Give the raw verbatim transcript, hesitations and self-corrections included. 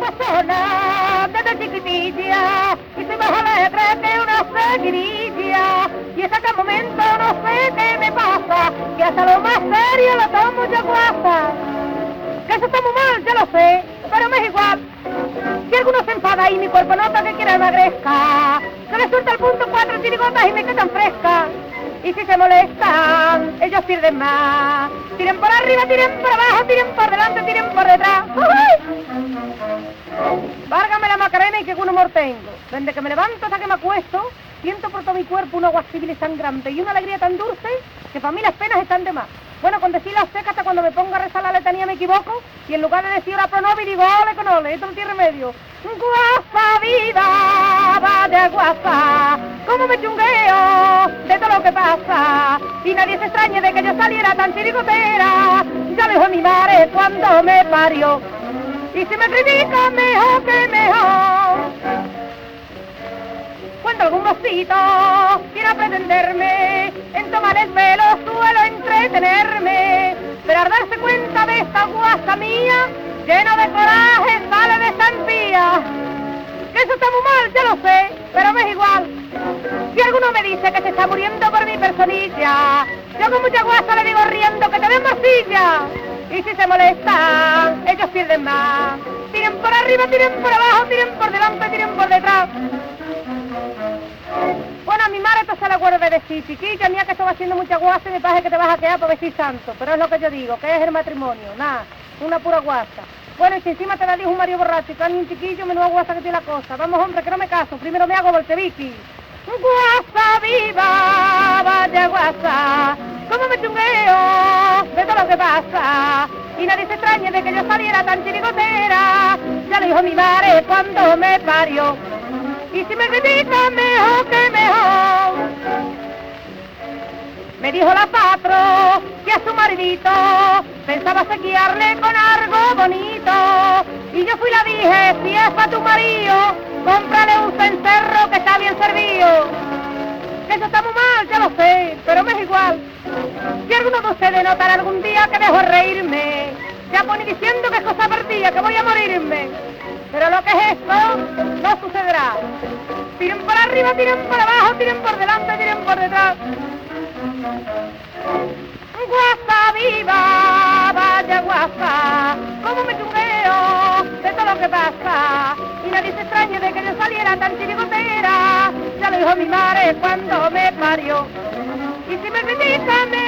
guasona desde chiquitilla y soy más alegre que una seguirilla. Y es que al momento no sé qué me pasa, que hasta lo más serio lo tomo yo guasa. Que eso está muy mal, ya lo sé, pero me es igual. Si alguno se enfada y mi cuerpo nota que quiere emagrezca, se le suelta el punto cuatro chirigotas y me quedan frescas. Y si se molestan, ellos pierden más. Tiren por arriba, tiren por abajo, tiren por delante, tiren por detrás. ¡Uy! Várgame la Macarena y qué buen humor tengo. Desde que me levanto hasta que me acuesto, siento por todo mi cuerpo un agua civil y sangrante y una alegría tan dulce que para mí las penas están de más. Bueno, con decir las secas hasta cuando me pongo a rezar la letanía me equivoco y en lugar de decir ora pro nobis digo ole con ole, esto no tiene remedio. Guasa vida, vaya guasa, cómo me chungueo de todo lo que pasa y nadie se extrañe de que yo saliera tan chirigotera. Ya lo dijo mi madre cuando me parió y si me critica mejor que mejor. Cuando algún mocito quiera pretenderme en tomar el pelo suelo entretenerme, pero al darse cuenta de esta guasa mía, lleno de coraje sale de estampía. Que eso está muy mal, ya lo sé, pero me es igual. Si alguno me dice que se está muriendo por mi personilla, yo con mucha guasa le digo riendo que te den morcilla. Y si se molestan, ellos pierden más. Tiren por arriba, tiren por abajo, tiren por delante, tiren por detrás. Bueno, a mi madre esto se la acuerdo de decir, chiquilla mía, que esto va haciendo mucha guasa y me parece que te vas a quedar por decir santo. Pero es lo que yo digo, que es el matrimonio, nada, una pura guasa. Bueno, y si encima te la dijo un marido borracho y tú un chiquillo, menuda guasa que tiene la cosa. Vamos, hombre, que no me caso, primero me hago bolchevique. Guasa viva, vaya guasa, cómo me chungueo de todo lo que pasa. Y nadie se extrañe de que yo saliera tan chirigotera. Ya lo dijo mi madre cuando me parió. Y si me critica mejor que mejor. Me dijo la patro que a su maridito pensaba sequiarle con algo bonito. Y yo fui y la dije, si es para tu marido, cómprale un cencerro que está bien servido. Que eso está muy mal, ya lo sé, pero me es igual. Si alguno de ustedes notará algún día que dejo reírme, ya pone diciendo que es cosa perdida, que voy a morirme. Pero lo que es esto no sucederá. Tiren por arriba, tiren por abajo, tiren por delante, tiren por detrás. Guasa viva, vaya guasa, cómo me chungueo de todo lo que pasa. Y nadie se extrañe de que yo saliera tan chirigotera. Ya lo dijo mi madre cuando me parió. Y si me critican, me